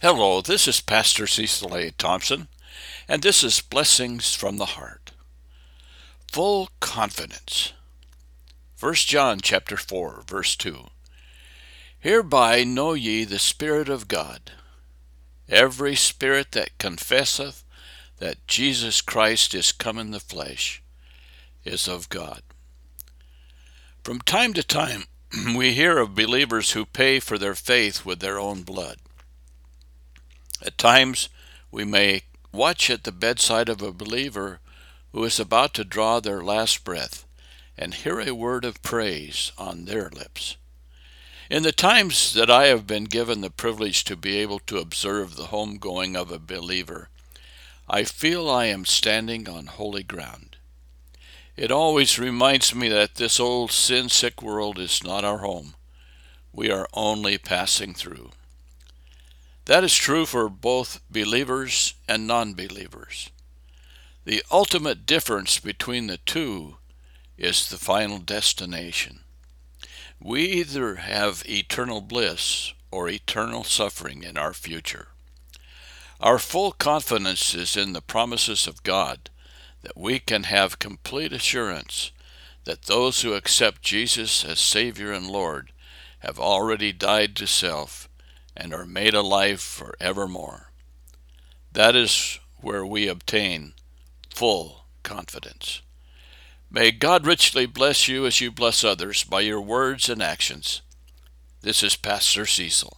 Hello, this is Pastor Cecil A. Thompson, and this is Blessings from the Heart. Full confidence. 1 John chapter 4, verse 2. Hereby know ye the Spirit of God. Every spirit that confesseth that Jesus Christ is come in the flesh is of God. From time to time, we hear of believers who pay for their faith with their own blood. At times, we may watch at the bedside of a believer who is about to draw their last breath and hear a word of praise on their lips. In the times that I have been given the privilege to be able to observe the homegoing of a believer, I feel I am standing on holy ground. It always reminds me that this old sin-sick world is not our home. We are only passing through. That is true for both believers and non-believers. The ultimate difference between the two is the final destination. We either have eternal bliss or eternal suffering in our future. Our full confidence is in the promises of God that we can have complete assurance that those who accept Jesus as Savior and Lord have already died to self and are made alive forevermore. That is where we obtain full confidence. May God richly bless you as you bless others by your words and actions. This is Pastor Cecil.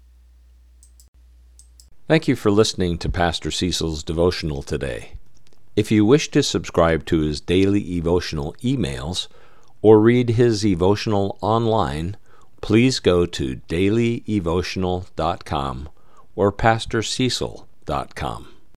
Thank you for listening to Pastor Cecil's devotional today. If you wish to subscribe to his daily devotional emails or read his devotional online, please go to dailydevotional.com or pastorcecil.com.